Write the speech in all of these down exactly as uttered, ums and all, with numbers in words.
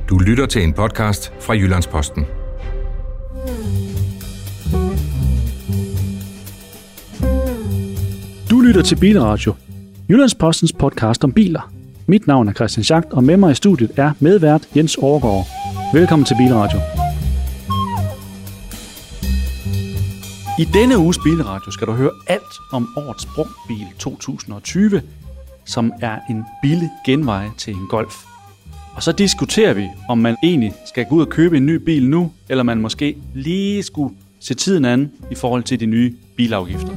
Du lytter til en podcast fra Jyllands-Posten. Du lytter til Bilradio, Jyllands-Postens podcast om biler. Mit navn er Christian Schacht, og med mig i studiet er medvært Jens Overgaard. Velkommen til Bilradio. I denne uges Bilradio skal du høre alt om årets brugtbil to tusind og tyve, som er en billig genvej til en Golf. Og så diskuterer vi, om man egentlig skal gå ud og købe en ny bil nu, eller man måske lige skulle se tiden an i forhold til de nye bilafgifter.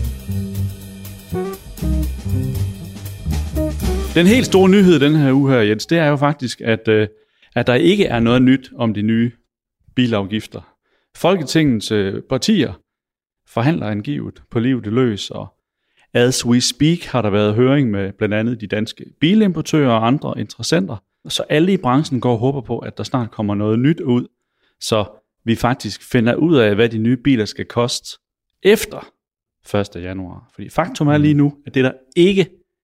Den helt store nyhed den her uge her, Jens, det er jo faktisk, at, øh, at der ikke er noget nyt om de nye bilafgifter. Folketingets øh, partier forhandler angivet på livet løs, og as we speak har der været høring med blandt andet de danske bilimportører og andre interessenter. Så alle i branchen går og håber på, at der snart kommer noget nyt ud, så vi faktisk finder ud af, hvad de nye biler skal koste efter første januar. Fordi faktum er lige nu, at det er der ikke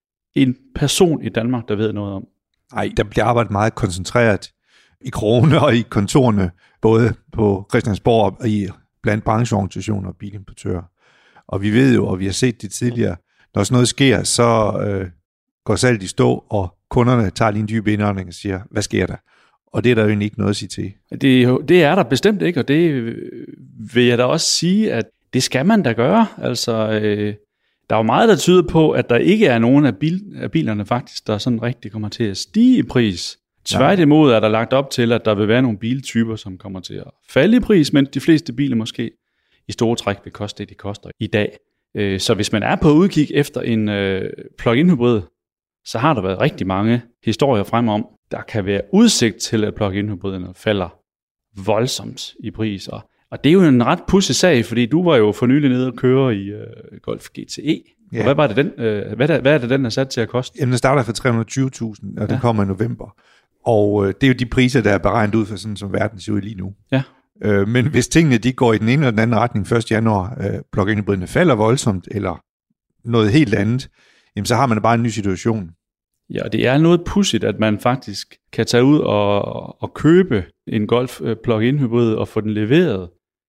en person i Danmark, der ved noget om. Nej, der bliver arbejdet meget koncentreret i krogene og i kontorerne, både på Christiansborg og i blandt brancheorganisationer og bilimportører. Og vi ved jo, og vi har set det tidligere, når sådan noget sker, så øh, går salget i stå, og kunderne tager lige en dyb indånding og siger, hvad sker der? Og det er der jo egentlig ikke noget at sige til. Det, det er der bestemt ikke, og det vil jeg da også sige, at det skal man da gøre. Altså, øh, der er jo meget, der tyder på, at der ikke er nogen af, bil, af bilerne faktisk, der sådan rigtig kommer til at stige i pris. Tværtimod er der lagt op til, at der vil være nogle biltyper, som kommer til at falde i pris, mens de fleste biler måske i store træk vil koste det, de koster i dag. Så hvis man er på udkig efter en plug-in hybrid, så har der været rigtig mange historier frem om, der kan være udsigt til, at plug-in hybriderne falder voldsomt i pris. Og, og det er jo en ret pudsig sag, fordi du var jo for nylig nede og køre i uh, Golf G T E. Ja. Og hvad, var det den, uh, hvad, der, hvad er det, den er sat til at koste? Jamen, den starter for tre hundrede og tyve tusind, og den ja. kommer i november. Og uh, det er jo de priser, der er beregnet ud for sådan, som verden ser ud lige nu. Ja. Uh, men hvis tingene de går i den ene eller den anden retning første januar, uh, plug-in hybriderne falder voldsomt, eller noget helt andet, jamen, så har man bare en ny situation. Ja, og det er noget pudsigt, at man faktisk kan tage ud og, og købe en Golf plug-in hybrid og få den leveret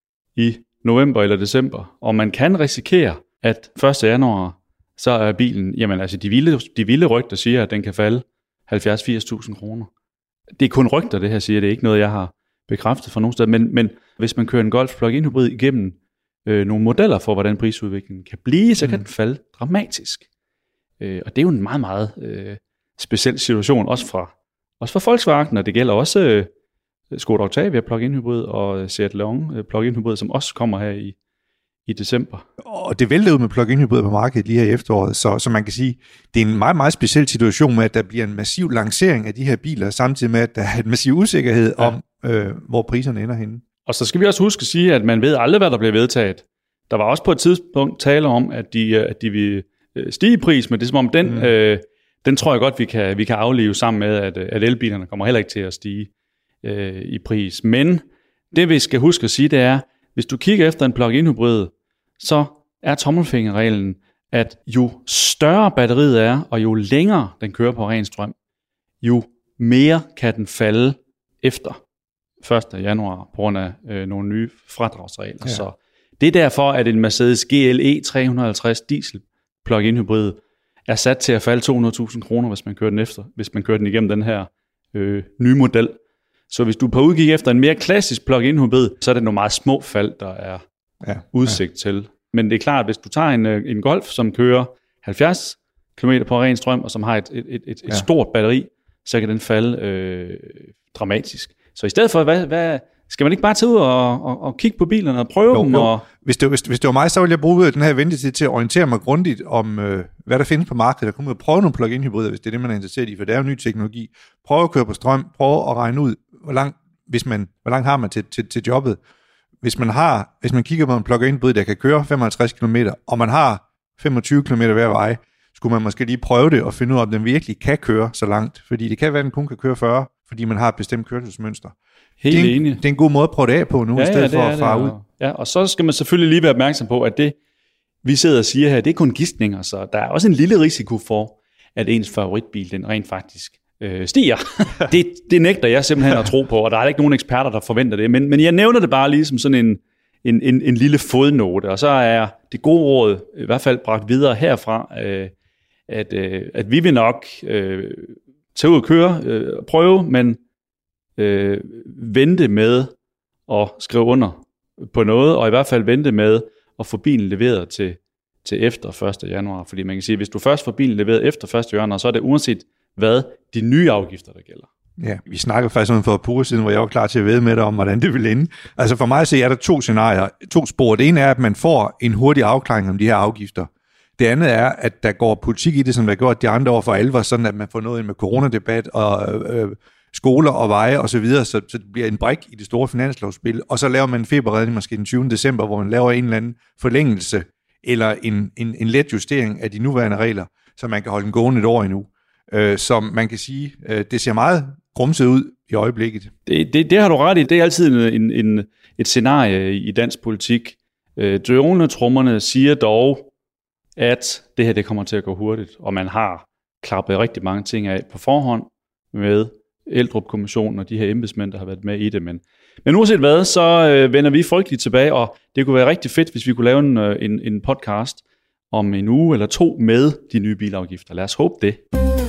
i november eller december. Og man kan risikere, at første januar, så er bilen, jamen altså de vilde, de vilde rygter siger, at den kan falde halvfjerds til firs tusind kroner. Det er kun rygter, det her siger, det er ikke noget, jeg har bekræftet fra nogen sted. Men, men hvis man kører en Golf plug-in hybrid igennem øh, nogle modeller for, hvordan prisudviklingen kan blive, så kan mm. den falde dramatisk. Øh, og det er jo en meget, meget øh, speciel situation, også fra, også for Volkswagen, og det gælder også øh, Skoda Octavia plug-in hybrid og Seat Leon øh, plug-in hybrid, som også kommer her i, i december. Og det vælter ud med plug-in hybrid på markedet lige her i efteråret, så, så man kan sige, det er en meget, meget speciel situation med, at der bliver en massiv lancering af de her biler, samtidig med, at der er en massiv usikkerhed ja. om, øh, hvor priserne ender henne. Og så skal vi også huske at sige, at man ved aldrig, hvad der bliver vedtaget. Der var også på et tidspunkt tale om, at de, at de vil stige i pris, men det er som om den, mm. øh, den tror jeg godt, vi kan, vi kan afleve sammen med, at, at elbilerne kommer heller ikke til at stige øh, i pris. Men det vi skal huske at sige, det er, hvis du kigger efter en plug-in hybrid, så er tommelfingerreglen, at jo større batteriet er, og jo længere den kører på ren strøm, jo mere kan den falde efter første januar på grund af øh, nogle nye fradragsregler. Ja. Så det er derfor, at en Mercedes G L E tre hundrede og halvtreds diesel plug-in hybrid er sat til at falde to hundrede tusind kroner, hvis man kører den efter, hvis man kører den igennem den her øh, nye model. Så hvis du er på udkig efter en mere klassisk plug-in hybrid, så er det nogle meget små fald, der er ja, udsigt ja. til. Men det er klart, at hvis du tager en, en Golf, som kører halvfjerds kilometer på ren strøm, og som har et, et, et, et ja. stort batteri, så kan den falde øh, dramatisk. Så i stedet for, hvad, hvad, skal man ikke bare tage ud og, og, og kigge på bilerne og prøve jo, dem? Og Hvis det, hvis, hvis det var mig, så ville jeg bruge den her ventetid til at orientere mig grundigt om, øh, hvad der findes på markedet. Jeg kommer ud og prøve nogle plug-in hybrider, hvis det er det, man er interesseret i, for det er jo ny teknologi. Prøv at køre på strøm, prøv at regne ud, hvor langt, hvis man, hvor langt har man til, til, til jobbet. Hvis man har, hvis man kigger på en plug-in hybrid, der kan køre femoghalvtreds kilometer, og man har femogtyve kilometer hver vej, skulle man måske lige prøve det og finde ud af, om den virkelig kan køre så langt. Fordi det kan være, at den kun kan køre fyrre, fordi man har et bestemt kørselsmønster. Helt det, er en, enig. det er en god måde at prøve det af på nu, ja, i stedet ja, for at fare ud. Ja, og så skal man selvfølgelig lige være opmærksom på, at det, vi sidder og siger her, det er kun gidsninger, så der er også en lille risiko for, at ens favoritbil, den rent faktisk øh, stiger. det, det nægter jeg simpelthen at tro på, og der er ikke nogen eksperter, der forventer det. Men, men jeg nævner det bare lige som sådan en, en, en, en lille fodnote, og så er det gode råd i hvert fald bragt videre herfra, øh, at, øh, at vi vil nok øh, tage ud og køre, øh, prøve, men øh, vente med at skrive under på noget, og i hvert fald vente med at få bilen leveret til, til efter første januar. Fordi man kan sige, at hvis du først får bilen leveret efter første januar, så er det uanset hvad de nye afgifter, der gælder. Ja, vi snakkede faktisk om for et par uger siden, hvor jeg var klar til at vædde med dig om, hvordan det vil ende. Altså for mig at se, er der to scenarier, to spor. Det ene er, at man får en hurtig afklaring om de her afgifter. Det andet er, at der går politik i det, som der har gjort de andre år for alvor, sådan at man får noget ind med coronadebat og øh, skoler og veje og så videre, så, så det bliver en brik i det store finanslovsspil. Og så laver man en feberredning måske den tyvende december, hvor man laver en eller anden forlængelse eller en, en, en let justering af de nuværende regler, så man kan holde den gående et år endnu. Øh, som man kan sige, øh, det ser meget grumset ud i øjeblikket. Det, det, det har du ret i. Det er altid en, en, et scenarie i dansk politik. Øh, Drønetrummerne siger dog, at det her det kommer til at gå hurtigt, og man har klappet rigtig mange ting af på forhånd med Eldrup-kommissionen og de her embedsmænd, der har været med i det. Men, men uanset hvad, så øh, vender vi frygteligt tilbage, og det kunne være rigtig fedt, hvis vi kunne lave en, en, en podcast om en uge eller to med de nye bilafgifter. Lad os håbe det.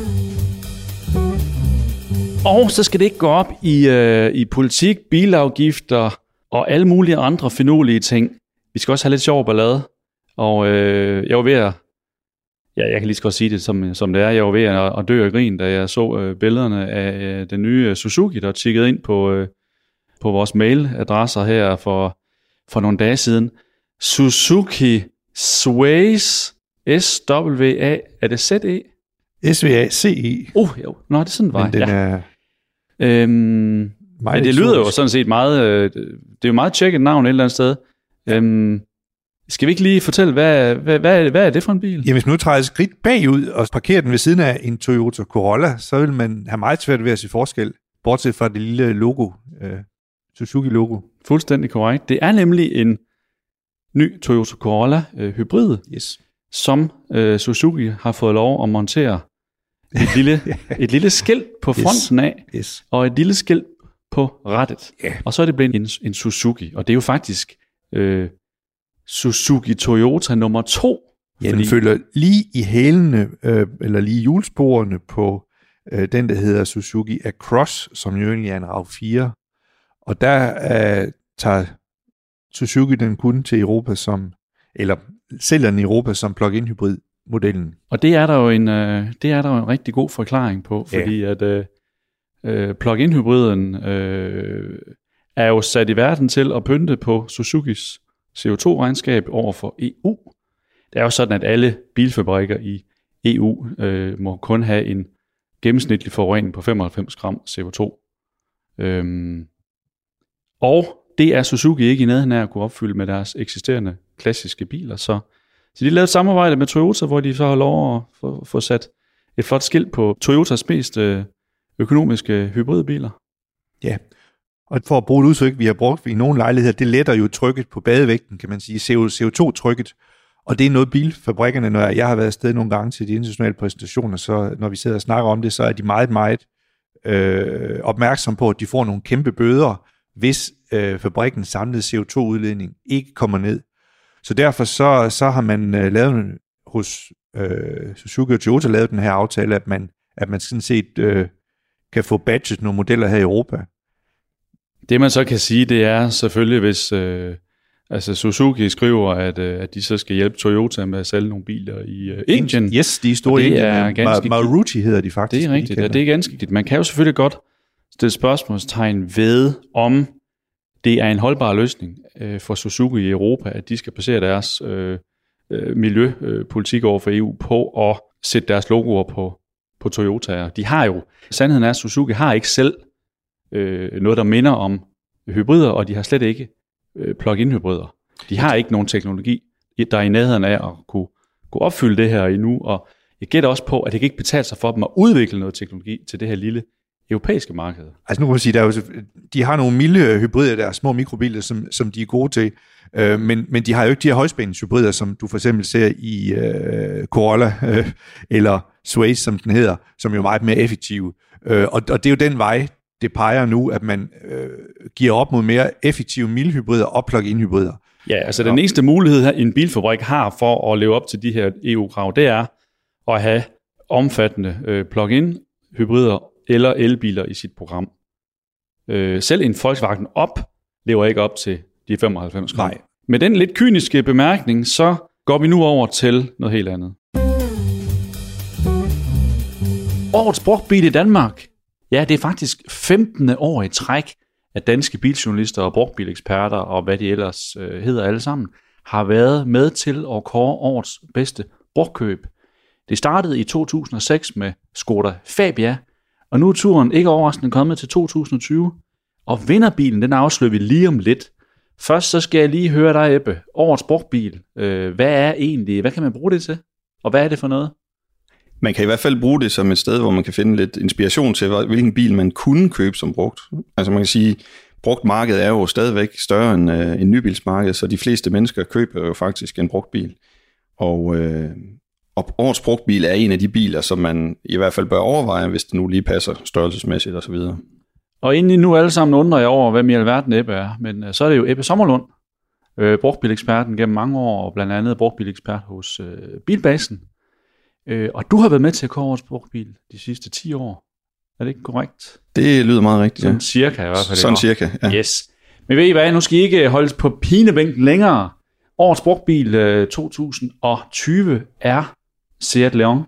Og så skal det ikke gå op i, øh, i politik, bilafgifter og alle mulige andre finurlige ting. Vi skal også have lidt sjov ballade. Og øh, jeg var ved at, ja, jeg kan lige så godt sige det som, som det er, jeg var ved at, at dø af grin, da jeg så øh, billederne af øh, den nye Suzuki, der tikkede ind på, øh, på vores mailadresser her for, for nogle dage siden. Suzuki Sways, S W A, er det Z E? S V A C E. Oh, jo, nå, det er sådan, var. Men den ja. er... Øhm, ja, det lyder jo sådan set meget, øh, det er jo meget tjekket navn et eller andet sted. Ja. Øhm, skal vi ikke lige fortælle, hvad, hvad, hvad, hvad er det for en bil? Jamen, hvis man nu træder et skridt bagud og parkerer den ved siden af en Toyota Corolla, så vil man have meget svært ved at se forskel, bortset fra det lille logo, øh, Suzuki-logo. Fuldstændig korrekt. Det er nemlig en ny Toyota Corolla øh, hybrid, yes. som øh, Suzuki har fået lov at montere et lille, et lille skilt på fronten af, yes. Yes. og et lille skilt på rattet. Yeah. Og så er det blevet en, en Suzuki, og det er jo faktisk øh, Suzuki Toyota nummer to. Ja, fordi... den følger lige i hælene, øh, eller lige i hjulsporene på øh, den, der hedder Suzuki Across, som jo egentlig er en RAV fire. Og der øh, tager Suzuki den kun til Europa som, eller sælger den i Europa som plug-in hybrid modellen. Og det er der jo en, øh, det er der jo en rigtig god forklaring på, fordi ja. at øh, øh, plug-in hybriden øh, er jo sat i verden til at pynte på Suzukis C O to regnskab over for E U. Det er jo sådan, at alle bilfabrikker i E U øh, må kun have en gennemsnitlig forurening på femoghalvfems gram C O to. Øhm, og det er Suzuki ikke i nærheden af at kunne opfylde med deres eksisterende klassiske biler, så Så de lavede et samarbejde med Toyota, hvor de så har lov at få, få sat et flot skilt på Toyotas mest økonomiske hybridbiler. Ja, og for at bruge et udtryk, vi har brugt i nogle lejligheder, det letter jo trykket på badevægten, kan man sige, C O to-trykket. Og det er noget bilfabrikkerne, når jeg har været afsted nogle gange til de internationale præsentationer, så når vi sidder og snakker om det, så er de meget, meget øh, opmærksom på, at de får nogle kæmpe bøder, hvis øh, fabrikkens samlede C O to-udledning ikke kommer ned. Så derfor så, så har man øh, lavet hos øh, Suzuki og Toyota lavet den her aftale, at man, at man sådan set øh, kan få badget nogle modeller her i Europa. Det man så kan sige, det er selvfølgelig, hvis øh, altså Suzuki skriver, at, øh, at de så skal hjælpe Toyota med at sælge nogle biler i øh, Indien. Yes, de er store i Indien. Ma- Maruti hedder de faktisk. Det er rigtigt, ja, det er ganske rigtigt. Man kan jo selvfølgelig godt stille spørgsmålstegn ved, om det er en holdbar løsning øh, for Suzuki i Europa, at de skal basere deres øh, øh, miljøpolitik over for E U på at sætte deres logoer på, på Toyota. De har jo, sandheden er, at Suzuki har ikke selv øh, noget, der minder om hybrider, og de har slet ikke øh, plug-in hybrider. De har ikke nogen teknologi, der er i nærheden af at kunne, kunne opfylde det her endnu, og jeg gætter også på, at det kan ikke betale sig for dem at udvikle noget teknologi til det her lille europæiske marked? Altså nu kan man sige, der er jo, de har nogle milde hybrider, der er små mikrobiler, som, som de er gode til, øh, men, men de har jo ikke de her højspændingshybrider, som du for eksempel ser i øh, Corolla øh, eller Sways, som den hedder, som jo er meget mere effektive. Øh, og, og det er jo den vej, det peger nu, at man øh, giver op mod mere effektive mildhybrider og plug-in hybrider. Ja, altså den eneste mulighed, her en bilfabrik har for at leve op til de her E U-krav, det er at have omfattende øh, plug-in hybrider eller elbiler i sit program. Øh, selv en Volkswagen Up lever ikke op til de femoghalvfems krav. Nej. Med den lidt kyniske bemærkning, så går vi nu over til noget helt andet. Årets brugtbil i Danmark. Ja, det er faktisk femtende år i træk, at danske biljournalister og brugtbileksperter og hvad de ellers øh, hedder alle sammen, har været med til at kåre årets bedste brugtkøb. Det startede i to tusind og seks med Skoda Fabia, og nu er turen ikke overraskende kommet til to tusind og tyve. Og vinderbilen, den afslører vi lige om lidt. Først så skal jeg lige høre dig, Ebbe. Årets brugtbil. Øh, hvad er egentlig, hvad kan man bruge det til? Og hvad er det for noget? Man kan i hvert fald bruge det som et sted, hvor man kan finde lidt inspiration til, hvilken bil man kunne købe som brugt. Altså man kan sige, brugt marked er jo stadigvæk større end øh, en nybilsmarked, så de fleste mennesker køber jo faktisk en brugt bil. Og, øh, og årets brugtbil er en af de biler, som man i hvert fald bør overveje, hvis det nu lige passer størrelsesmæssigt og så videre. Og inden nu alle sammen undrer jeg over, hvem i alverden Ebbe er, men øh, så er det jo Ebbe Sommerlund, øh, brugtbileksperten gennem mange år, og blandt andet brugtbilekspert hos øh, Bilbasen. Øh, og du har været med til at kåre årets brugtbil de sidste ti år. Er det ikke korrekt? Det lyder meget rigtigt, Sådan ja. cirka i hvert fald. Sådan cirka, ja. Yes. Men ved I hvad, nu skal I ikke holdes på pinebænken længere. Årets brugtbil øh, to tusind og tyve er Seat Leon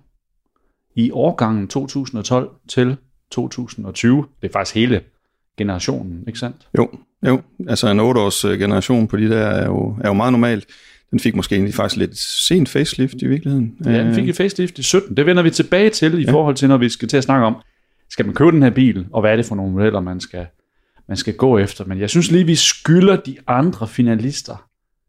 i årgangen to tusind og tolv til to tusind og tyve. Det er faktisk hele generationen, ikke sandt? Jo, jo. Altså en otte års generation på de der er jo, er jo meget normalt. Den fik måske egentlig faktisk lidt sent facelift i virkeligheden. Ja, den fik et facelift i sytten. Det vender vi tilbage til i ja. forhold til, når vi skal til at snakke om, skal man købe den her bil, og hvad er det for nogle modeller, man skal, man skal gå efter. Men jeg synes lige, vi skylder de andre finalister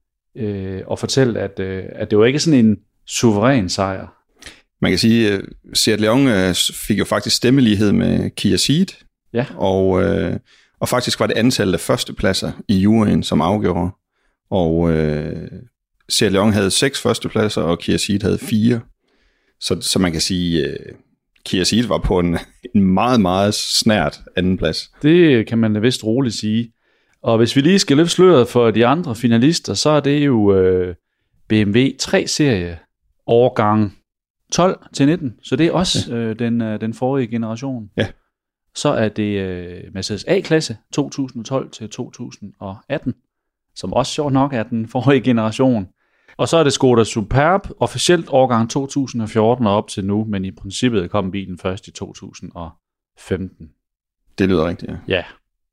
øh, og fortælle, at, øh, at det var ikke sådan en suveræn sejr. Man kan sige, at Seat Leon fik jo faktisk stemmelighed med Kia Ceed, ja. og, øh, og faktisk var det antallet af førstepladser i juryen, som afgjorde. Og øh, Seat Leon havde seks førstepladser, og Kia Ceed havde fire. Så, så man kan sige, at øh, Kia Ceed var på en, en meget, meget snært anden plads. Det kan man da vist roligt sige. Og hvis vi lige skal løfte sløret for de andre finalister, så er det jo øh, B M W tre-serie årgang tolv til nitten. Så det er også ja. øh, den, øh, den forrige generation. Ja. Så er det øh, Mercedes A-klasse to tusind og tolv til to tusind og atten, som også sjovt nok er den forrige generation. Og så er det Skoda Superb, officielt årgang to tusind og fjorten og op til nu, men i princippet kom bilen først i to tusind og femten. Det lyder rigtigt, ja. Ja.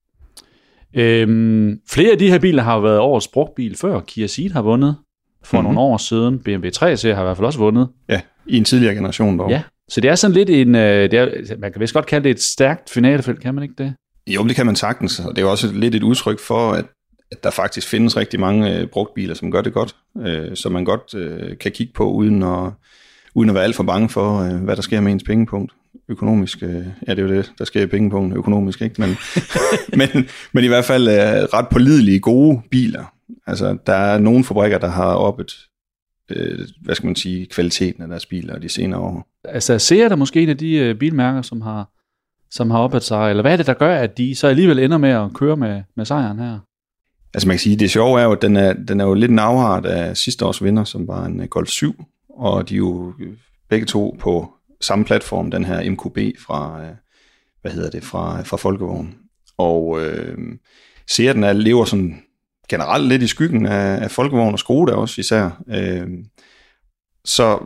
Øhm, flere af de her biler har jo været årets brugtbil før. Kia Ceed har vundet for mm-hmm. nogle år siden. B M W tre-serie har i hvert fald også vundet. Ja, i en tidligere generation dog. Ja, så det er sådan lidt en, det er, man kan vist godt kalde det et stærkt finalefelt, kan man ikke det? Jo, det kan man sagtens, og det er også lidt et udtryk for, at, at der faktisk findes rigtig mange øh, brugtbiler, som gør det godt, øh, så man godt øh, kan kigge på, uden at, uden at være alt for bange for, øh, hvad der sker med ens pengepunkt. Økonomisk, øh, ja, det er jo det, der sker i pengepunkt økonomisk, ikke? Men, men, men i hvert fald øh, ret pålidelige, gode biler. Altså, der er nogle fabrikker, der har oppet, øh, hvad skal man sige, kvaliteten af deres biler de senere år. Altså, ser der måske en af de øh, bilmærker, som har, som har oppet sig, eller hvad er det, der gør, at de så alligevel ender med at køre med, med sejren her? Altså, man kan sige, det sjove er jo, at den er, den er jo lidt en afhart af sidste års vinder, som var en Golf syv, og de er jo begge to på samme platform, den her M Q B fra, hvad hedder det, fra, fra Folkevogn. Og øh, Seaten er, lever sådan generelt lidt i skyggen af, af Folkevogn og Skoda også især. Øh, så,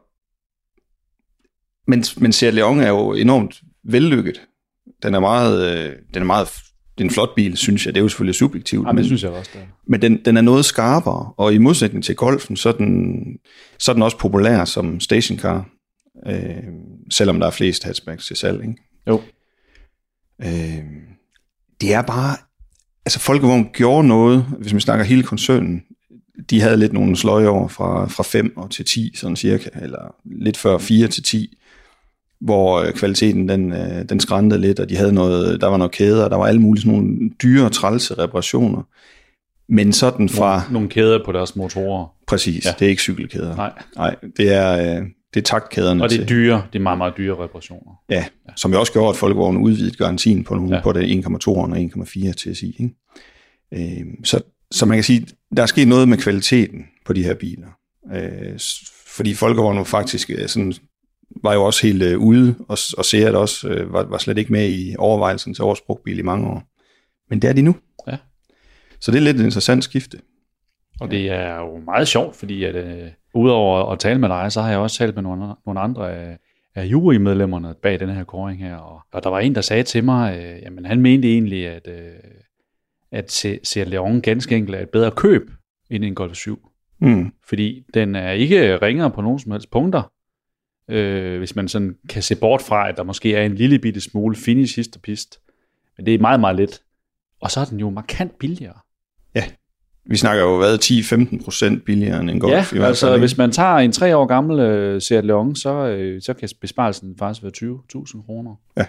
men, men Seat Leon er jo enormt vellykket. Den er meget, øh, den er meget, det er en flot bil, synes jeg. Det er jo selvfølgelig subjektivt. Ja, det synes jeg også, det er. Men den, den er noget skarpere, og i modsætning til Golfen, så er den, så er den også populær som stationcar. Øh, selvom der er flest hatchbacks til salg, ikke? Jo. Øh, det er bare, altså Folkevogn gjorde noget, hvis man snakker hele koncernen, de havde lidt nogle sløje over fra, fra fem og til ti, sådan cirka, eller lidt før fire til ti, hvor kvaliteten den, den skrantede lidt, og de havde noget, der var noget kæder, der var alle mulige sådan nogle dyre, trælse reparationer. Men sådan fra... Nogle, nogle kæder på deres motorer. Præcis, ja. Det er ikke cykelkæder. Nej. Nej, det er, det er taktkæderne. Og det er dyre, det er meget, meget dyre reparationer. Ja, ja. Som jo også gjorde, at Folkevogn udvidede garantien på, nogle, ja. på det en komma to og en komma fire T S I. Ikke? Øh, så, så man kan sige, der er sket noget med kvaliteten på de her biler. Øh, fordi Folkevogn faktisk sådan, var jo også helt øh, ude, og, og Seat også øh, var, var slet ikke med i overvejelsen til årets brugtbil i mange år. Men det er de nu. Ja. Så det er lidt et interessant skifte. Og det er jo meget sjovt, fordi at, øh, udover at tale med dig, så har jeg også talt med nogle, nogle andre af, af jurymedlemmerne bag den her kåring her. Og, og der var en, der sagde til mig, øh, jamen han mente egentlig, at, øh, at Seat Leon ganske enkelt er et bedre køb end en Golf syv. Mm. Fordi den er ikke ringere på nogen som helst punkter. Øh, hvis man sådan kan se bort fra, at der måske er en lille bitte smule finish hist og pist. Men det er meget, meget let. Og så er den jo markant billigere. Ja, vi snakker jo været ti til femten procent billigere end en Golf. Ja, altså hvis man tager en tre år gammel uh, Seat Leon, så, uh, så kan besparelsen faktisk være tyve tusind kroner. Ja.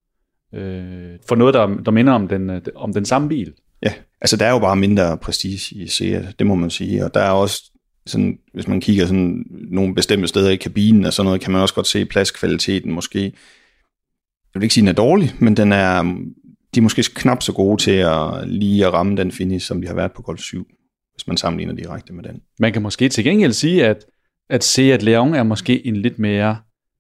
Uh, for noget, der, der minder om den, om den samme bil. Ja, altså der er jo bare mindre prestige i Seat, det må man sige. Og der er også, sådan, hvis man kigger sådan nogle bestemte steder i kabinen og sådan noget, kan man også godt se pladskvaliteten måske. Jeg vil ikke sige, den er dårlig, men den er... de er måske knap så gode til at lige at ramme den finish, som de har været på Golf syv, hvis man sammenligner direkte med den. Man kan måske til gengæld sige, at, at Seat Leon er måske en lidt mere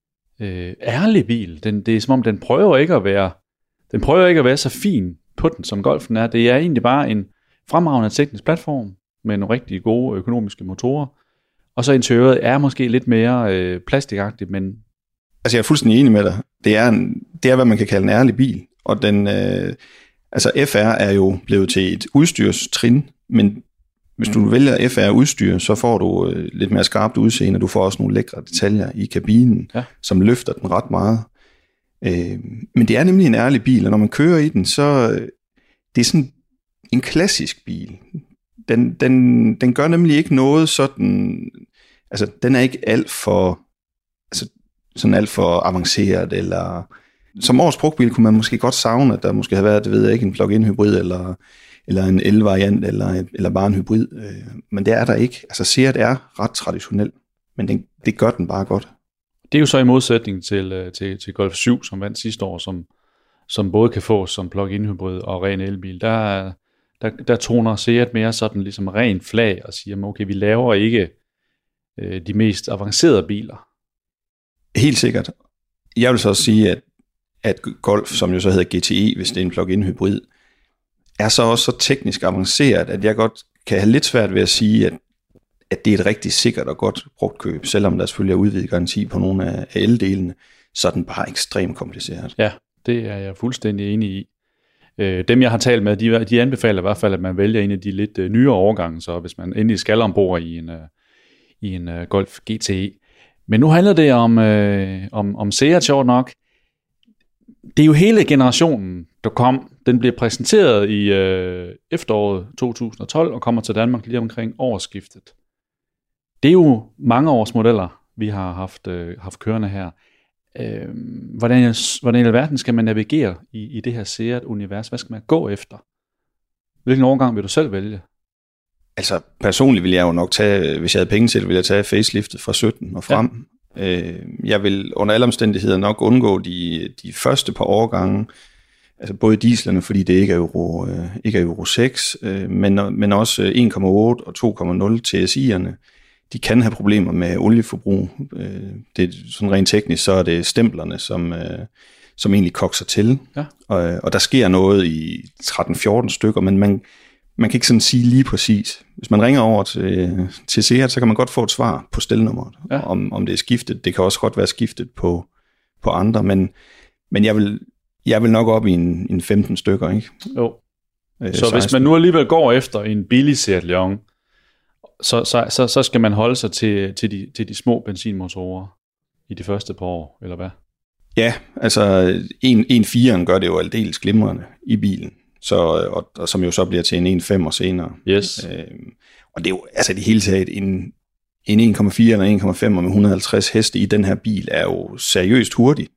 øh, ærlig bil. Den, det er som om, den prøver ikke at være, den prøver ikke at være så fin på den, som Golfen er. Det er egentlig bare en fremragende teknisk platform med nogle rigtig gode økonomiske motorer. Og så interiøret er måske lidt mere øh, plastikagtigt, men... Altså jeg er fuldstændig enig med dig. Det er, en, det er hvad man kan kalde en ærlig bil. Og den, øh, altså F R er jo blevet til et udstyrstrin, men hvis du vælger F R-udstyr, så får du øh, lidt mere skarpt udseende, og du får også nogle lækre detaljer i kabinen, ja. Som løfter den ret meget. Øh, men det er nemlig en ærlig bil, og når man kører i den, så øh, det er sådan en klassisk bil. Den, den, den gør nemlig ikke noget sådan, altså den er ikke alt for, altså sådan alt for avanceret, eller... Som årets brugtbil kunne man måske godt savne, at der måske havde været, det ved jeg ikke, en plug-in hybrid, eller, eller en el-variant, eller, eller bare en hybrid. Men det er der ikke. Altså Seat er ret traditionel, men det, det gør den bare godt. Det er jo så i modsætning til, til, til Golf syv, som vandt sidste år, som, som både kan fås som plug-in hybrid og ren elbil. Der, der, der toner Seat mere sådan ligesom ren flag og siger, okay, vi laver ikke øh, de mest avancerede biler. Helt sikkert. Jeg vil så også sige, at at Golf, som jo så hedder G T E, hvis det er en plug-in hybrid, er så også så teknisk avanceret, at jeg godt kan have lidt svært ved at sige, at, at det er et rigtig sikkert og godt brugt køb, selvom der selvfølgelig er udvidet garanti på nogle af el-delene, så er den bare ekstremt kompliceret. Ja, det er jeg fuldstændig enig i. Dem, jeg har talt med, de, de anbefaler i hvert fald, at man vælger en af de lidt nyere årgange, så hvis man endelig skal ombord i en, i en Golf G T E. Men nu handler det om, om, om Seat, sjovt nok. Det er jo hele generationen, der kom. Den blev præsenteret i øh, efteråret to tusind og tolv og kommer til Danmark lige omkring årsskiftet. Det er jo mange års modeller, vi har haft, øh, haft kørende her. Øh, hvordan, hvordan i alverden skal man navigere i, i det her Seat-univers? Hvad skal man gå efter? Hvilken årgang vil du selv vælge? Altså personligt vil jeg jo nok tage, hvis jeg havde penge til det, ville jeg tage faceliftet fra sytten og frem. Ja. Jeg vil under alle omstændigheder nok undgå de, de første par årgange, altså både dieselerne, fordi det ikke er Euro, ikke er Euro seks, men, men også en komma otte og to komma nul T S I'erne. De kan have problemer med olieforbrug. Det er sådan rent teknisk, så er det stemplerne, som, som egentlig kokser til. Ja. Og, og der sker noget i tretten fjorten stykker, men man, man kan ikke sådan sige lige præcis. Hvis man ringer over til, til Seat, så kan man godt få et svar på stelnummeret, ja. om, om det er skiftet. Det kan også godt være skiftet på, på andre, men, men jeg, vil, jeg vil nok op i en, en femten stykker, ikke? Jo. Øh, så seksten. Hvis man nu alligevel går efter en billig Seat Leon, så, så, så, så skal man holde sig til, til, de, til de små benzinmotorer i de første par år, eller hvad? Ja, altså en komma fire gør det jo aldeles glimrende i bilen. Så, og, og som jo så bliver til en en komma fem og senere. Yes. Øh, og det er jo altså det hele taget en, en en komma fire eller en komma fem med et hundrede og halvtreds heste i den her bil er jo seriøst hurtig.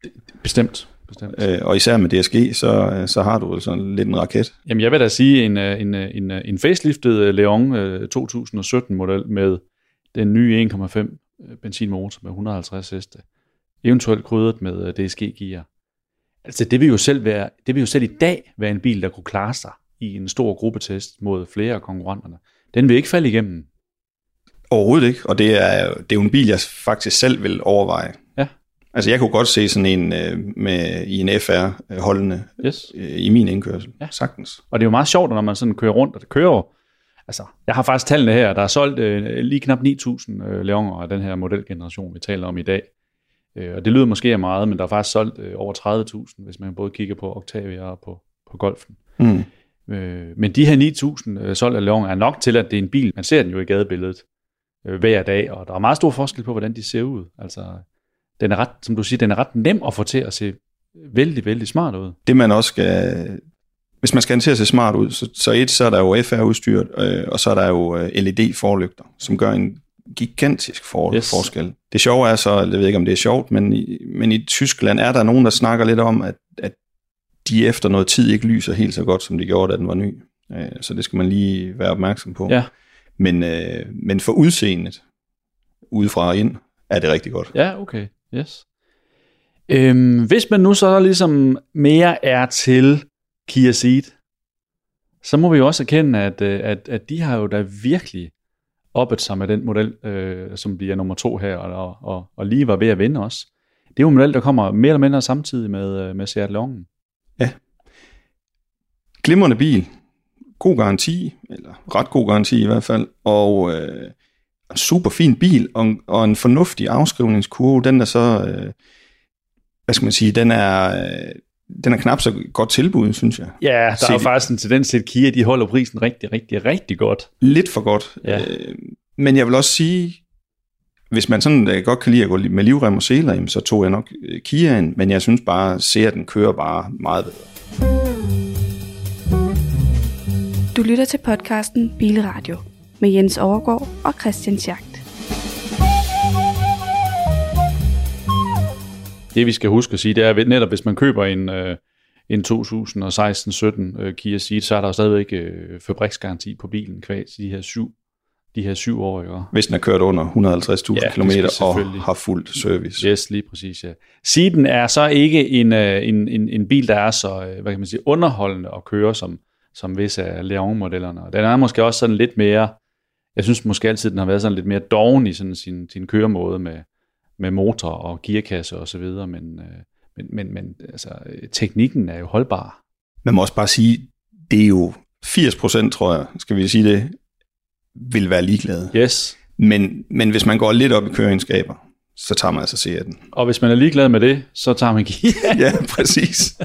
Bestemt. Bestemt. Øh, og især med D S G, så, så har du sådan lidt en raket. Jamen jeg vil da sige, en, en, en, en faceliftet Leon to tusind og sytten-model med den nye en komma fem benzinmotor med et hundrede og halvtreds heste, eventuelt krydret med D S G-gear. Altså det vil jo selv være, det vil jo selv i dag være en bil, der kunne klare sig i en stor gruppetest mod flere af konkurrenterne. Den vil ikke falde igennem. Overhovedet ikke, og det er, det er jo en bil, jeg faktisk selv vil overveje. Ja. Altså jeg kunne godt se sådan en øh, med, i en F R-holdende yes. øh, i min indkørsel, ja. sagtens. Og det er jo meget sjovt, når man sådan kører rundt, og det kører jo, altså jeg har faktisk tallene her, der er solgt øh, lige knap ni tusind øh, Leoner af den her modelgeneration, vi taler om i dag. Øh, og det lyder måske af meget, men der er faktisk solgt øh, over tredive tusind, hvis man både kigger på Octavia og på, på Golfen. Mm. Øh, men de her ni tusind øh, solgte Leoner er nok til, at det er en bil, man ser den jo i gadebilledet øh, hver dag, og der er meget stor forskel på, hvordan de ser ud. Altså, den er ret, som du siger, den er ret nem at få til at se vældig, vældig smart ud. Det man også skal, hvis man skal have den til at se smart ud, så, så et, så er der jo F R-udstyret, øh, og så er der jo L E D-forlygter, som gør en gigantisk for, yes. forskel. Det sjove er så, jeg ved ikke om det er sjovt, men i, men i Tyskland er der nogen, der snakker lidt om, at, at de efter noget tid ikke lyser helt så godt, som de gjorde, da den var ny. Øh, så det skal man lige være opmærksom på. Ja. Men, øh, men for udseendet, udefra og ind, er det rigtig godt. Ja, okay. Yes. Øhm, hvis man nu så ligesom mere er til Kia Ceed, så må vi jo også erkende, at, at, at de har jo da virkelig oppet sig med den model, øh, som bliver nummer to her, og, og, og lige var ved at vinde også. Det er jo en model, der kommer mere eller mindre samtidig med, med Seat Leon. Ja. Glimrende bil. God garanti, eller ret god garanti i hvert fald, og øh, en super fin bil, og, og en fornuftig afskrivningskurve. Den er så, øh, hvad skal man sige, den er, øh, den er knap så godt tilbud, synes jeg. Ja, der Set, er jo faktisk en tendens til, at Kia, de holder prisen rigtig, rigtig, rigtig godt. Lidt for godt. Ja. Øh, men jeg vil også sige, hvis man sådan øh, godt kan lide at gå med livrem og seler, så tog jeg nok øh, Kiaen, men jeg synes bare, at den kører bare meget bedre. Du lytter til podcasten Bilradio med Jens Overgaard og Christian Schacht. Det vi skal huske at sige, det er at netop, hvis man køber en, øh, en to tusind og seksten sytten øh, Kia Ceed, så er der jo stadigvæk øh, fabriksgaranti på bilen kvæg de her syv, de her syv år. Ikke? Hvis den er kørt under et hundrede og halvtreds tusind ja, kilometer og har fuldt service. Yes, lige præcis, ja. Ceeden er så ikke en, en, en, en bil, der er så hvad kan man sige, underholdende at køre, som som visse af Leon-modellerne. Og den er måske også sådan lidt mere, jeg synes måske altid, den har været sådan lidt mere doven i sådan sin, sin køremåde med, med motor og gearkasse og så videre, men, men, men, men altså, teknikken er jo holdbar. Man må også bare sige, det er jo firs procent, tror jeg, skal vi sige det, vil være ligeglade. Yes. Men, men hvis man går lidt op i køreegenskaber, så tager man altså Seaten. Og hvis man er ligeglad med det, så tager man Kia. Ja, præcis.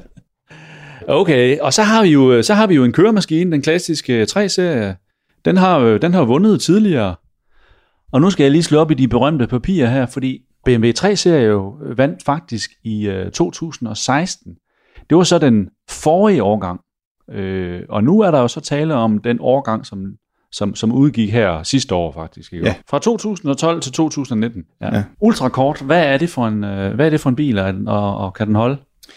Okay, og så har vi jo så har vi jo en køremaskine, den klassiske tre-serie. Den har den har vundet tidligere. Og nu skal jeg lige slå op i de berømte papirer her, fordi B M W tre-serie jo vandt faktisk i uh, to tusind og seksten. Det var så den forrige årgang. Uh, og nu er der jo så tale om den årgang, som som som udgik her sidste år faktisk. Ikke? Ja. Fra to tusind og tolv til to tusind og nitten. Ja. Ja. Ultrakort. Hvad er det for en uh, hvad er det for en bil, og, og kan den holde?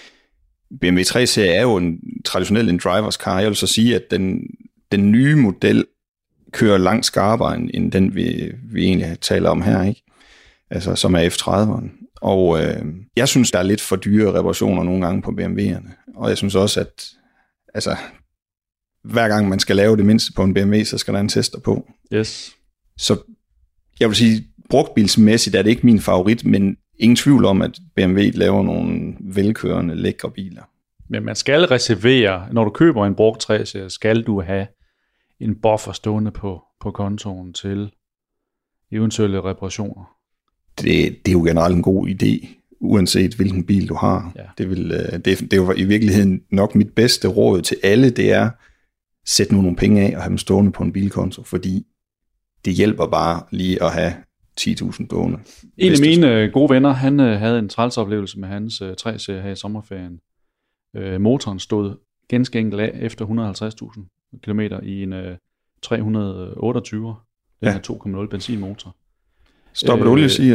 B M W tre-serie er jo en traditionel en drivers car. Jeg vil så sige, at den, den nye model kører langt skarpere end den, vi, vi egentlig taler om her, ikke? Altså, som er F trediveren. Og øh, jeg synes, der er lidt for dyre reparationer nogle gange på B M W'erne. Og jeg synes også, at altså, hver gang man skal lave det mindste på en B M W, så skal der en tester på. Yes. Så jeg vil sige, brugtbilsmæssigt er det ikke min favorit, men ingen tvivl om, at B M W laver nogle velkørende, lækre biler. Men man skal reservere, når du køber en brugt tre-serie, skal du have en buffer stående på, på kontoen til eventuelle reparationer. Det, det er jo generelt en god idé, uanset hvilken bil du har. Ja. Det, vil, det, det er jo i virkeligheden nok mit bedste råd til alle, det er, sæt nu nogle penge af og have dem stående på en bilkonto, fordi det hjælper bare lige at have ti tusind gående. En af mine gode venner, han øh, havde en trælsoplevelse med hans øh, tre-serie her i sommerferien. Øh, motoren stod ganske enkelt af efter et hundrede og halvtreds tusind kilometer i en øh, tre hundrede og otteogtyve. Den ja. er to komma nul benzinmotor. Stoppet øh, olie, sige, eller hvad?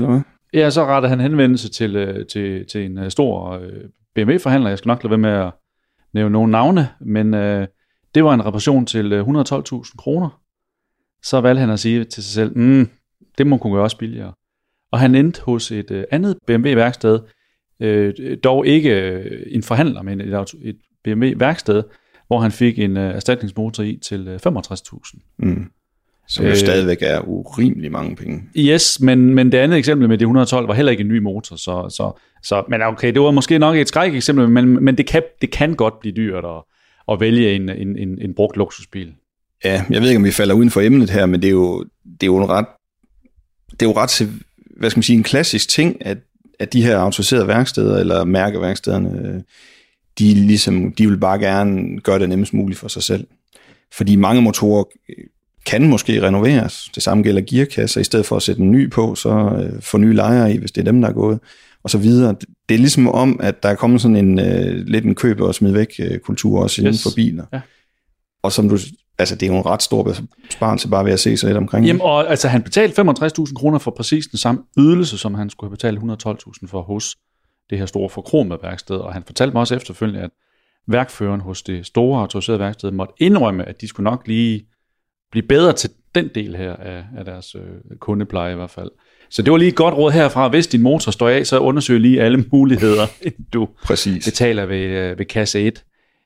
Ja, så rettede han henvendelse til, til, til en stor B M W-forhandler. Jeg skal nok lade være med at nævne nogle navne, men øh, det var en reparation til et hundrede og tolv tusind kroner. Så valgte han at sige til sig selv, mm, det må kunne gøre også billigere. Og han endte hos et øh, andet B M W-værksted, øh, dog ikke øh, en forhandler, men et, et B M W-værksted, hvor han fik en øh, erstatningsmotor i til øh, femogtres tusind. Mm. Som jo øh, stadigvæk er urimelig mange penge. Yes, men, men det andet eksempel med de et hundrede og tolv var heller ikke en ny motor, så, så, så men okay, det var måske nok et skræk eksempel, men, men det, kan, det kan godt blive dyrt at, at vælge en, en, en, en brugt luksusbil. Ja, jeg ved ikke, om vi falder uden for emnet her, men det er jo, det er jo en ret, det er jo ret, hvad skal man sige, en klassisk ting, at, at de her autoriserede værksteder, eller mærkeværkstederne, de, ligesom, de vil bare gerne gøre det nemmest muligt for sig selv. Fordi mange motorer kan måske renoveres. Det samme gælder gearkasser. I stedet for at sætte en ny på, så øh, få nye lejere i, hvis det er dem, der er gået, og så videre. Det er ligesom om, at der er kommet sådan en øh, lidt en køb og smid væk øh, kultur også yes. inden for biler. Ja. Og som du, altså det er jo en ret stor besparelse bare ved at se sig lidt omkring. Jamen, og altså han betalte femogtres tusind kroner for præcis den samme ydelse, som han skulle have betalt et hundrede og tolv tusind for hos det her store forkromede værksted. Og han fortalte mig også efterfølgende, at værkføreren hos det store autoriserede værksted måtte indrømme, at de skulle nok lige blive bedre til den del her af, af deres øh, kundepleje i hvert fald. Så det var lige et godt råd herfra. Hvis din motor står af, så undersøg lige alle muligheder, inden du Præcis. betaler ved, øh, ved kasse et.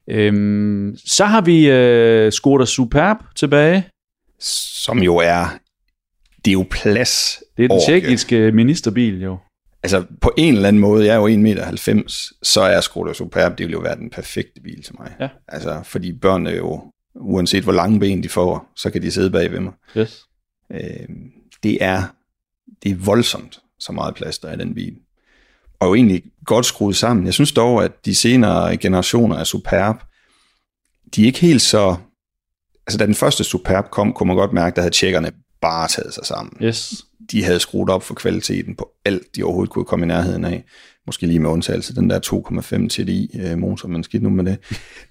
Øhm, så har vi øh, Škoda Superb tilbage. Som jo er, det er jo plads. Det er den tjekkiske ministerbil jo. Altså på en eller anden måde, jeg er jo en komma halvfems meter, så er Škoda Superb, det vil jo være den perfekte bil til mig. Ja. Altså fordi børn er jo, uanset hvor lange ben de får, så kan de sidde bag ved mig. Yes. Øh, det er det er voldsomt, så meget plads der er i den bil. Og jo egentlig godt skruet sammen. Jeg synes dog, at de senere generationer af Superb, de er ikke helt så... Altså da den første Superb kom, kunne man godt mærke, der havde tjekkerne bare taget sig sammen. Yes. De havde skruet op for kvaliteten på alt, de overhovedet kunne komme i nærheden af. Måske lige med undtagelse, den der to komma fem T D I-motor, man skidt nu med det.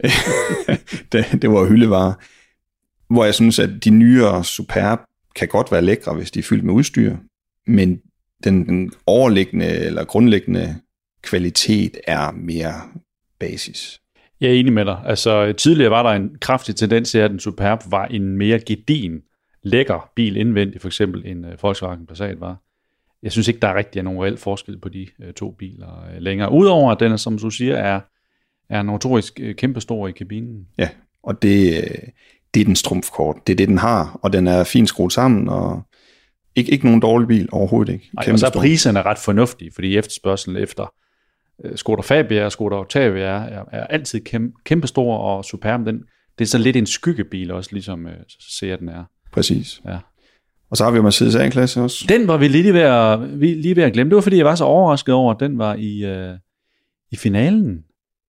det. Det var hyldevare. Hvor jeg synes, at de nyere Superb kan godt være lækre, hvis de er fyldt med udstyr, men den, den overliggende eller grundlæggende kvalitet er mere basis. Jeg er enig med dig. Altså tidligere var der en kraftig tendens til, at den Superb var en mere gedigen, lækker bil indvendigt, for eksempel en uh, Volkswagen Passat var. Jeg synes ikke, der er rigtig nogen reel forskel på de uh, to biler uh, længere. Udover at den, som du siger, er, er notorisk uh, kæmpestor i kabinen. Ja, og det, det er den strumfkort. Det er det, den har, og den er fint skruet sammen, og ikke, ikke nogen dårlig bil overhovedet ikke. Ej, og så er priserne ret fornuftige, fordi efterspørgselen efter uh, Škoda Fabia og Škoda Octavia er, er altid kæmpe, kæmpestor, og Superb, den, det er så lidt en skyggebil også, ligesom uh, ser den er. Præcis. Ja. Og så har vi jo Mercedes A-klasse også. Den var vi lige ved at, lige ved at glemme. Det var fordi, jeg var så overrasket over, at den var i, uh, i finalen.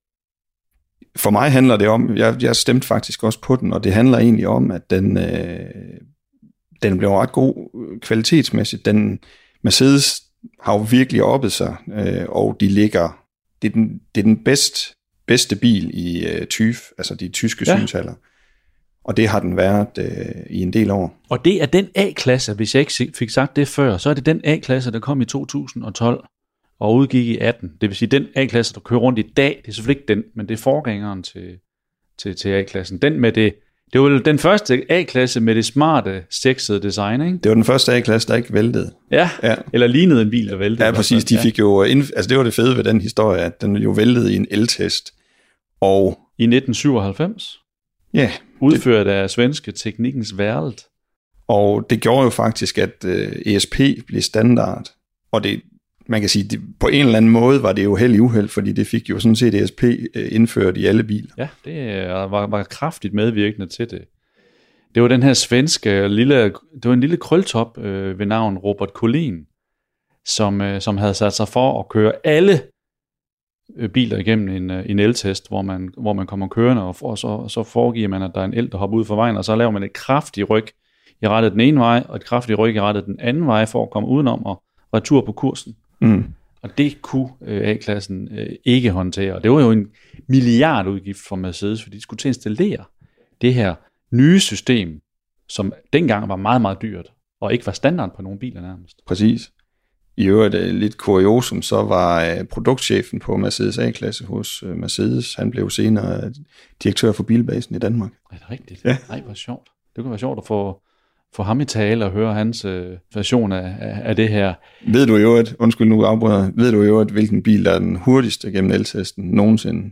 For mig handler det om, jeg, jeg stemte faktisk også på den, og det handler egentlig om, at den, øh, den blev ret god kvalitetsmæssigt. Den, Mercedes har jo virkelig oppet sig, øh, og de ligger, det er den, det er den bedst, bedste bil i øh, T Y F, altså de tyske ja. synshaller. Og det har den været øh, i en del år. Og det er den A-klasse, hvis jeg ikke fik sagt det før, så er det den A-klasse, der kom i to tusind og tolv og udgik i atten. Det vil sige, den A-klasse, der kører rundt i dag, det er selvfølgelig ikke den, men det er forgængeren til, til, til A-klassen. Den med det, det var den første A-klasse med det smarte, sexede design, ikke? Det var den første A-klasse, der ikke væltede. Ja, ja. Eller lignede en bil, der væltede. Ja, præcis. De fik jo, altså det var det fede ved den historie, at den jo væltede i en el-test. Og i nitten syvoghalvfems? Ja. Udført af svenske Teknikens Værld. Og det gjorde jo faktisk, at øh, E S P blev standard. Og det, man kan sige, det, på en eller anden måde var det jo held i uheld, fordi det fik jo sådan set E S P øh, indført i alle biler. Ja, det var, var kraftigt medvirkende til det. Det var den her svenske lille, det var en lille krøltop øh, ved navn Robert Collin, som, øh, som havde sat sig for at køre alle biler igennem en, en el-test, hvor man, hvor man kommer kørende, og, og så, så foregiver man, at der er en el, der hopper ud for vejen, og så laver man et kraftigt ryg i rettet den ene vej, og et kraftigt ryg i rettet den anden vej, for at komme udenom og retur på kursen. Mm. Og det kunne øh, A-klassen øh, ikke håndtere. Og det var jo en milliardudgift for Mercedes, fordi de skulle til at installere det her nye system, som dengang var meget, meget dyrt, og ikke var standard på nogle biler nærmest. Præcis. I øvrigt lidt kuriosum, så var produktchefen på Mercedes A-klasse hos Mercedes, han blev senere direktør for bilbasen i Danmark. Er det rigtigt? Ja. Nej, hvor sjovt. Det kunne være sjovt at få, få ham i tale og høre hans øh, version af, af, af det her. Ved du i øvrigt, undskyld nu afbryder, ved du i øvrigt, hvilken bil der er den hurtigste gennem el-testen nogensinde?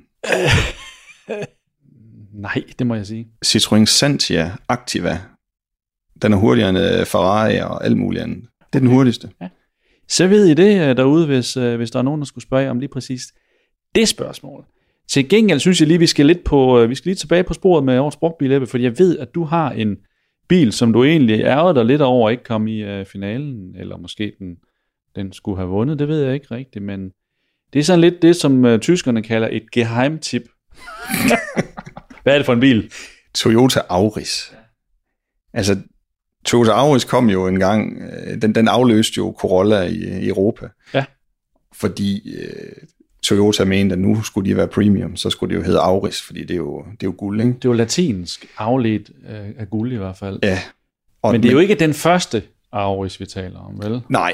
Nej, det må jeg sige. Citroën Xantia Activa. Den er hurtigere end Ferrari og alt muligt andet. Det er den hurtigste. Ja. Så ved I det derude, hvis, hvis der er nogen, der skulle spørge om lige præcis det spørgsmål. Til gengæld synes jeg lige, vi skal lidt på, vi skal lige tilbage på sporet med årets brugtbil, Ebbe, fordi jeg ved, at du har en bil, som du egentlig ærgede dig lidt over, ikke kom i uh, finalen, eller måske den, den skulle have vundet, det ved jeg ikke rigtigt, men det er sådan lidt det, som uh, tyskerne kalder et geheimtip. Hvad er det for en bil? Toyota Auris. Altså, Toyota Auris kom jo en gang, den, den afløste jo Corolla i, i Europa. Ja. Fordi øh, Toyota mente, at nu skulle de være premium, så skulle det jo hedde Auris, fordi det er jo, det er jo guld, ikke? Det er jo latinsk afledt øh, af guld i hvert fald. Ja. Og, men det er men, jo ikke den første Auris, vi taler om, vel? Nej.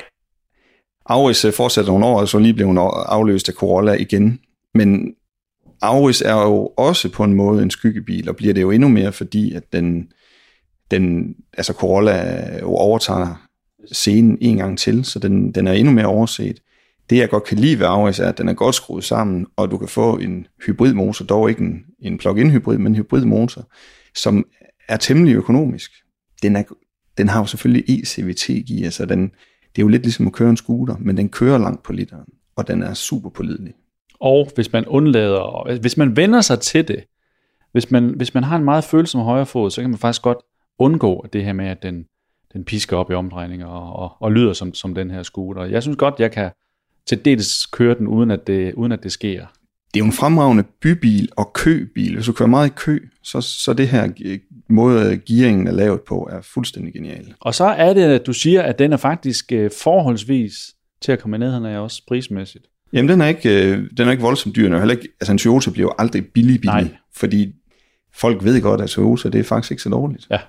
Auris fortsætter nogle år, og så lige blev hun afløst af Corolla igen. Men Auris er jo også på en måde en skyggebil, og bliver det jo endnu mere, fordi at den, den altså Corolla jo overtager scenen en gang til, så den, den er endnu mere overset. Det jeg godt kan lide ved Auris er, at den er godt skruet sammen, og du kan få en hybridmotor, dog ikke en, en plug-in hybrid, men en hybridmotor, som er temmelig økonomisk. Den, er, den har jo selvfølgelig E C V T-gear, så den, det er jo lidt ligesom at køre en scooter, men den kører langt på literen, og den er super pålidelig. Og hvis man undlader, hvis man vender sig til det, hvis man, hvis man har en meget følsom højrefod, så kan man faktisk godt undgå det her med, at den, den pisker op i omdrejninger og, og, og lyder som, som den her scooter. Jeg synes godt, jeg kan til dels køre den, uden at det, uden at det sker. Det er jo en fremragende bybil og købil. Hvis du kører meget i kø, så, så det her måde, gearingen er lavet på, er fuldstændig genial. Og så er det, at du siger, at den er faktisk forholdsvis til at komme ned, han er også prismæssigt. Jamen, den er ikke, den er ikke voldsomt dyr. Heller ikke, altså en Toyota bliver jo aldrig billig bil, Nej. Fordi folk ved godt, at Toyota, det er faktisk ikke så dårligt. Ja.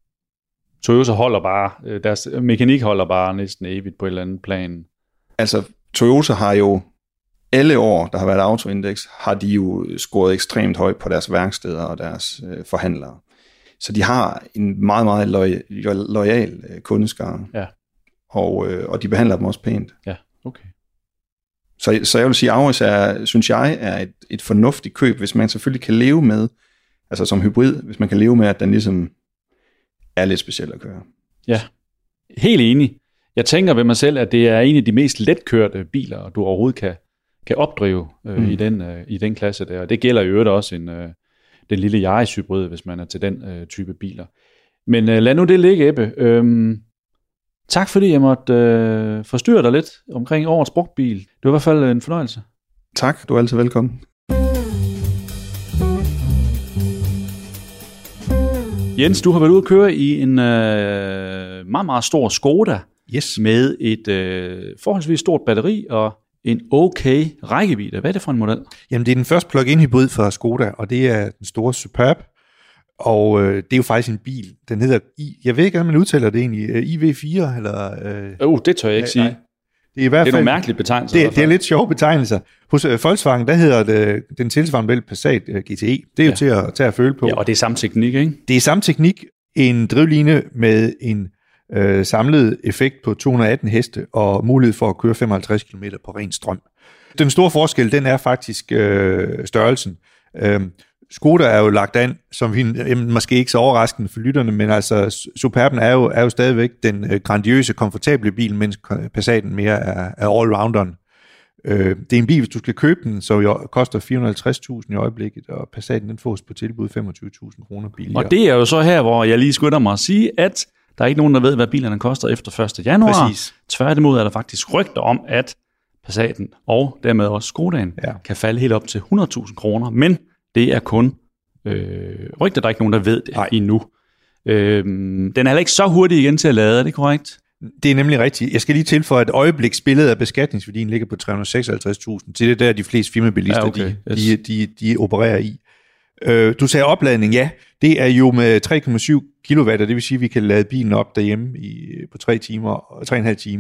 Toyota holder bare, deres mekanik holder bare næsten evigt på et eller andet plan. Altså, Toyota har jo alle år, der har været autoindex, har de jo scoret ekstremt højt på deres værksteder og deres øh, forhandlere. Så de har en meget, meget loyal, loyal øh, kundeskare. Ja. Og, øh, og de behandler dem også pænt. Ja, okay. Så, så jeg vil sige, at Auris er, synes jeg, er et, et fornuftigt køb, hvis man selvfølgelig kan leve med, altså som hybrid, hvis man kan leve med, at den ligesom er lidt speciel at køre. Ja, helt enig. Jeg tænker ved mig selv, at det er en af de mest letkørte biler, du overhovedet kan, kan opdrive øh, mm. i, den, øh, i den klasse der. Og det gælder i øvrigt også en, øh, den lille Yaris-hybrid, hvis man er til den øh, type biler. Men øh, lad nu det ligge, Ebbe. Øhm, tak fordi jeg måtte øh, forstyrre dig lidt omkring årets brugtbil. Det var i hvert fald en fornøjelse. Tak, du er altid velkommen. Jens, du har været ude at køre i en øh, meget, meget stor Skoda. Yes. Med et øh, forholdsvis stort batteri og en okay rækkevidde. Hvad er det for en model? Jamen, det er den første plug-in hybrid fra Skoda, og det er den store Superb. Og øh, det er jo faktisk en bil. Den hedder, I, jeg ved ikke, om man udtaler det egentlig, I V fire, eller... Øh, uh, det tør jeg ikke sige. Nej. Det er, i hvert fald, det er nogle mærkelige betegnelser. Det, det er lidt sjove betegnelser. Hos uh, Volkswagen, der hedder det, den tilsvarende vel Passat uh, G T E. Det er jo ja. til at tage at føle på. Ja, og det er samme teknik, ikke? Det er samme teknik. En drivline med en øh, samlet effekt på to hundrede og atten heste og mulighed for at køre femoghalvtreds kilometer på ren strøm. Den store forskel, den er faktisk øh, størrelsen. Øh, Skoda er jo lagt an, som vi jamen, måske ikke så overraskende for lytterne, men altså Superben er jo, er jo stadigvæk den øh, grandiøse, komfortable bil, mens Passaten mere er, er allrounderen. Øh, det er en bil, hvis du skal købe den, så jo, koster fire hundrede og halvtreds tusind i øjeblikket, og Passaten den fås på tilbud femogtyve tusind kroner billigere. Og det er jo så her, hvor jeg lige skynder mig at sige, at der er ikke nogen, der ved, hvad bilerne koster efter første januar. Præcis. Tværtimod er der faktisk rygter om, at Passaten og dermed også Skodaen ja. kan falde helt op til hundrede tusind kroner, men det er kun øh, rygter, der er ikke nogen, der ved det Nej. endnu. Øh, den er heller ikke så hurtig igen til at lade, er det korrekt? Det er nemlig rigtigt. Jeg skal lige tilføje, at et øjebliksbilledet af beskatningsværdien ligger på tre hundrede og seksoghalvtreds tusind. Det er der, de fleste firmabilister, ja, okay. de, yes. de, de, de opererer i. Øh, du sagde opladning, ja. Det er jo med tre komma syv kilowatt, det vil sige, at vi kan lade bilen op derhjemme i, på tre timer og tre og en halv time.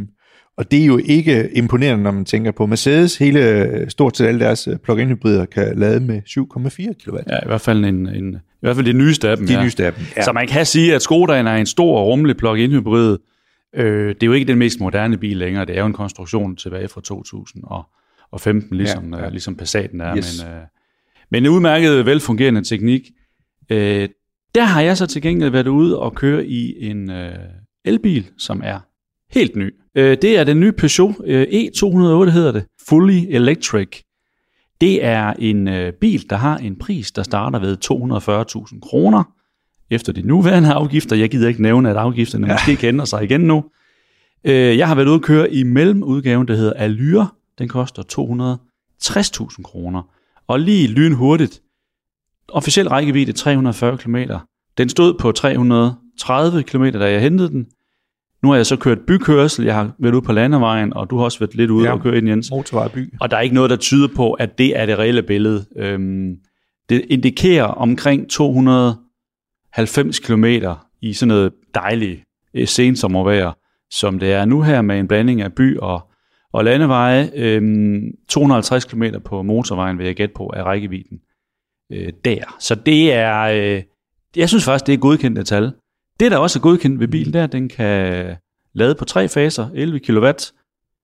Og det er jo ikke imponerende, når man tænker på Mercedes. Hele, stort set alle deres plug-in hybrider kan lade med syv komma fire kilowatt. Ja, i hvert fald en, en i hvert fald det nyeste af dem. De ja. nyeste af dem, ja. Så man kan sige, at Škodaen er en stor og rummelig plug-in hybrid. Øh, det er jo ikke den mest moderne bil længere. Det er jo en konstruktion tilbage fra to tusind og femten, ligesom, ja, ja. ligesom Passaten er. Yes. Men, øh, men en udmærket, velfungerende teknik. Øh, der har jeg så til gengæld været ude og køre i en øh, elbil, som er helt ny. Øh, det er den nye Peugeot øh, E to hundrede og otte, hedder det. Fully Electric. Det er en øh, bil, der har en pris, der starter ved to hundrede og fyrre tusind kroner. Efter de nuværende afgifter. Jeg gider ikke nævne, at afgifterne ja. måske kan ændre sig igen nu. Øh, jeg har været ude at køre i mellemudgaven, der hedder Allure. Den koster to hundrede og tres tusind kroner. Og lige lynhurtigt. Officiel rækkevidde tre hundrede og fyrre kilometer. Den stod på tre hundrede og tredive kilometer, da jeg hentede den. Nu har jeg så kørt bykørsel, jeg har været ude på landevejen, og du har også været lidt ude ja, og køre ind, Jens. Motorvej by. Og der er ikke noget, der tyder på, at det er det reelle billede. Øhm, det indikerer omkring to hundrede og halvfems kilometer i sådan noget dejligt sensommervejr, som det er nu her med en blanding af by og, og landeveje. Øhm, to hundrede og halvtreds kilometer på motorvejen, vil jeg gætte på, er rækkevidden øh, der. Så det er, øh, jeg synes faktisk, det er godkendt tal. Det, der også er godkendt ved bilen, der den kan lade på tre faser, elleve kilowatt.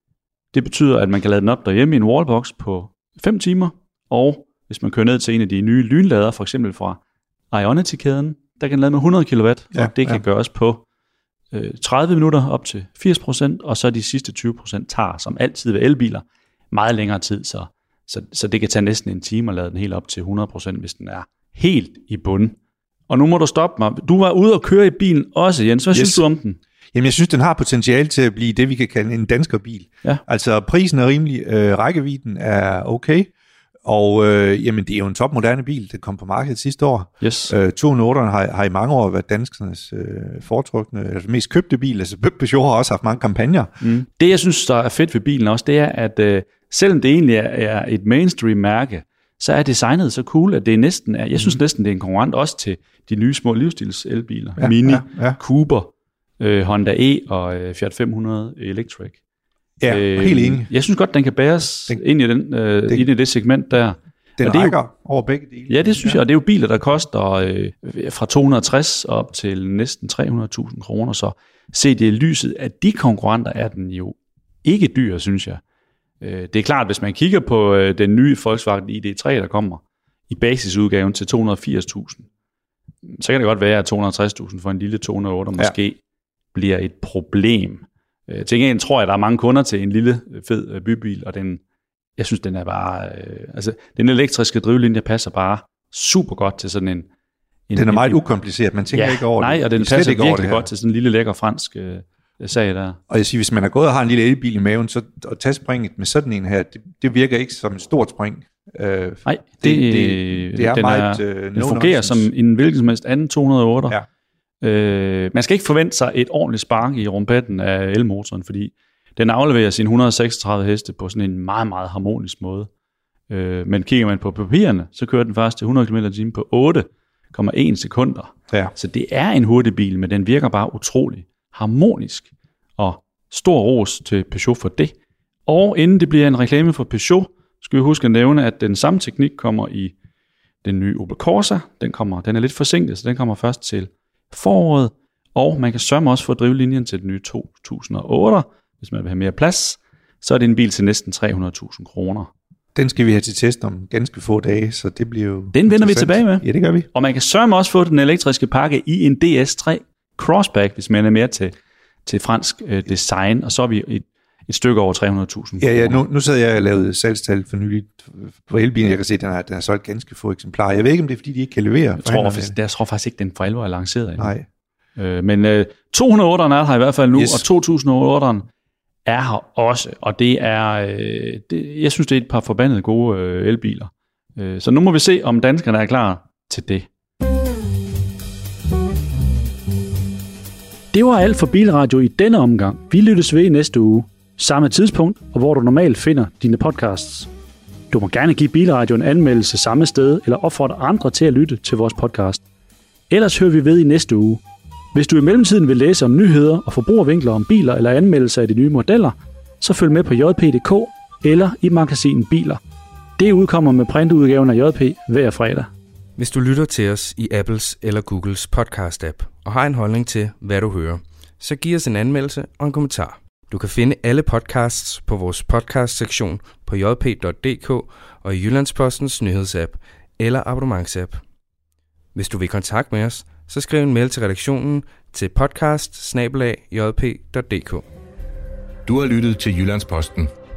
Det betyder, at man kan lade den op derhjemme i en wallbox på fem timer, og hvis man kører ned til en af de nye lynlader, for eksempel fra Ionity-kæden, der kan den lade med hundrede kilowatt, og ja, det kan ja. gøres på øh, tredive minutter op til firs procent, og så de sidste tyve procent tager, som altid ved elbiler, meget længere tid, så, så, så det kan tage næsten en time at lade den helt op til hundrede procent, hvis den er helt i bunden. Og nu må du stoppe mig. Du var ude og køre i bilen også, Jens. Hvad yes. synes du om den? Jamen, jeg synes, den har potentiale til at blive det, vi kan kalde en danskerbil. Ja. Altså, prisen er rimelig, øh, rækkevidden er okay, og øh, jamen, det er jo en topmoderne bil, der kom på markedet sidste år. Yes. Øh, to hundrede og otte har, har i mange år været danskernes øh, foretrukne, altså mest købte bil. Altså, Peugeot har også haft mange kampagner. Mm. Det, jeg synes, der er fedt ved bilen også, det er, at øh, selvom det egentlig er, er et mainstream-mærke, så er designet så cool, at det er næsten er, jeg synes næsten, det er en konkurrent også til de nye små livsstils-elbiler. Ja, Mini, ja, ja. Cooper, øh, Honda E og øh, Fiat fem hundrede Electric. Ja, øh, helt enig. Jeg synes godt, den kan bæres den, ind, i den, øh, ind i det segment der. Den og det rækker jo, over begge dele. Ja, det synes ja. jeg, og det er jo biler, der koster øh, fra to hundrede og tres op til næsten tre hundrede tusind kroner, så set i lyset af de konkurrenter er den jo ikke dyr, synes jeg. Det er klart, hvis man kigger på den nye Volkswagen I D tre, der kommer i basisudgaven til to hundrede og firs tusind, så kan det godt være, at to hundrede og tres tusind for en lille to hundrede og otte måske ja. bliver et problem. Til gengæld tror jeg, at der er mange kunder til en lille fed bybil, og den, jeg synes, den er bare, øh, altså den elektriske drivlinje passer bare super godt til sådan en. en den er meget en, ukompliceret, man tænker ja, ikke over nej, det. Nej, og den passer virkelig godt til sådan en lille lækker fransk øh, sag der. Og jeg siger, hvis man er gået og har en lille elbil i maven, så at tage springet med sådan en her, det, det virker ikke som et stort spring. Øh, Nej, det, det, det, det er den meget... Er, øh, den fungerer som en hvilken som helst anden to hundrede og otte. Ja. Øh, man skal ikke forvente sig et ordentligt spark i rumpetten af elmotoren, fordi den afleverer sine et hundrede og seksogtredive heste på sådan en meget, meget harmonisk måde. Øh, men kigger man på papirerne, så kører den først til hundrede kilometer i timen på otte komma en sekunder. Ja. Så det er en hurtig bil, men den virker bare utrolig harmonisk, og stor ros til Peugeot for det. Og inden det bliver en reklame for Peugeot, skal vi huske at nævne, at den samme teknik kommer i den nye Opel Corsa. Den, kommer, den er lidt forsinket, så den kommer først til foråret, og man kan sørge også få drivlinjen til den nye to tusind og otte, hvis man vil have mere plads. Så er det en bil til næsten tre hundrede tusind kroner. Den skal vi have til test om ganske få dage, så det bliver jo den vender vi tilbage med. Ja, det gør vi. Og man kan sørge også få den elektriske pakke i en D S tre Crossback, hvis man er mere til, til fransk øh, design, og så er vi et, et stykke over tre hundrede tusind. Ja, ja, nu, nu sad jeg og lavede salgstal for nyligt på elbilen. Jeg kan se, at den har, den har solgt ganske få eksemplarer. Jeg ved ikke, om det er, fordi de ikke kan levere. Jeg tror, faktisk, jeg tror faktisk ikke, den for alvor er lanceret endnu. Nej. Øh, men øh, to hundrede og otte er her i hvert fald nu, yes. Og to tusind og otte er her også, og det er, øh, det, jeg synes, det er et par forbandede gode øh, elbiler. Øh, så nu må vi se, om danskerne er klar til det. Det var alt for Bilradio i denne omgang. Vi lyttes ved i næste uge. Samme tidspunkt, og hvor du normalt finder dine podcasts. Du må gerne give Bilradio en anmeldelse samme sted, eller opfordre andre til at lytte til vores podcast. Ellers hører vi ved i næste uge. Hvis du i mellemtiden vil læse om nyheder og forbrugervinkler om biler eller anmeldelser af de nye modeller, så følg med på j p punktum d k eller i magasinet Biler. Det udkommer med printudgaven af J P hver fredag. Hvis du lytter til os i Apples eller Googles podcast-app og har en holdning til, hvad du hører, så giv os en anmeldelse og en kommentar. Du kan finde alle podcasts på vores podcast-sektion på j p punktum d k og i Jyllandspostens nyhedsapp eller abonnementsapp. Hvis du vil kontakte med os, så skriv en mail til redaktionen til podcast bindestreg j p punktum d k. Du har lyttet til Jyllandsposten.